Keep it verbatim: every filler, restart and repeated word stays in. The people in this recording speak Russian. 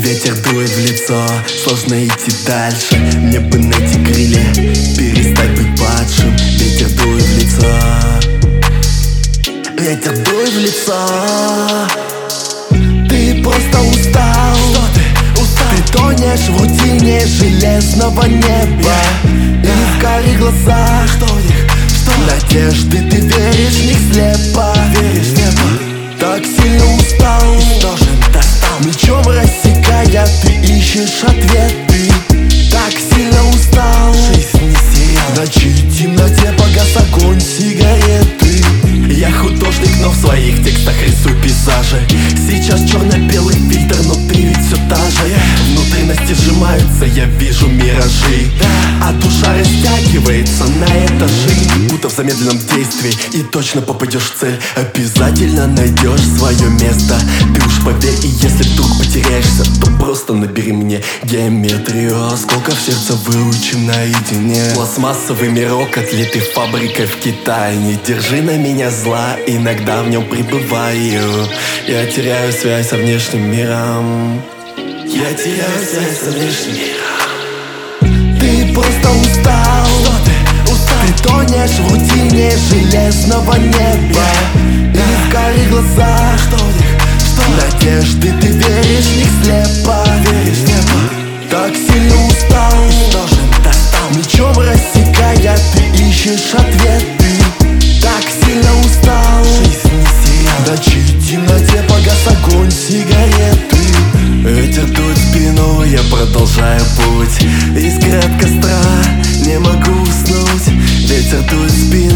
Ветер дует в лицо, сложно идти дальше. Мне бы найти крылья, перестать быть падшим. Ветер дует в лицо, ветер дует в лицо. Ты просто устал, что ты устал? Ты тонешь в рутине железного неба, yeah. И в карих глазах, что в них, что? Надежды, ты веришь в них слепо, веришь слепо. Так сильно устал, должен достал. Мечом рассекая, ты ищешь ответы. Так сильно устал, жизнь не сериал. В ночи в темноте погас огонь сигареты. Я художник, но в своих текстах рисую пейзажи. Сейчас черно-белый фильтр, но ты ведь все та же. Внутренности сжимаются, я вижу миражи, а душа растягивается на этажи. Будто в замедленном действии, и точно попадешь в цель. Обязательно найдешь свое место. Ты уж поверь, и если вдруг потеряешься, то просто набери мне геометрию. Осколков сердца выучим наедине. Пластмассовый мирок, отлитый фабрикой в Китае. Не держи на меня зла, иногда в нем пребываю. Я теряю связь со внешним миром. Я теряю связь со внешним миром. Ты просто устал, что ты устал? Ты тонешь в рутине железного неба, yeah. И в карих глазах, что в них, что? Надежды, ты веришь в них слепо, веришь слепо. Так сильно устал, должен достал. Мечом рассекая, ты ищешь ответы. Так сильно устал, жизнь не сериал. В ночи в темноте погас огонь сигареты. Ветер дует в спину, я продолжаю путь. Искры от костра, не могу уснуть. Ветер дует в спину.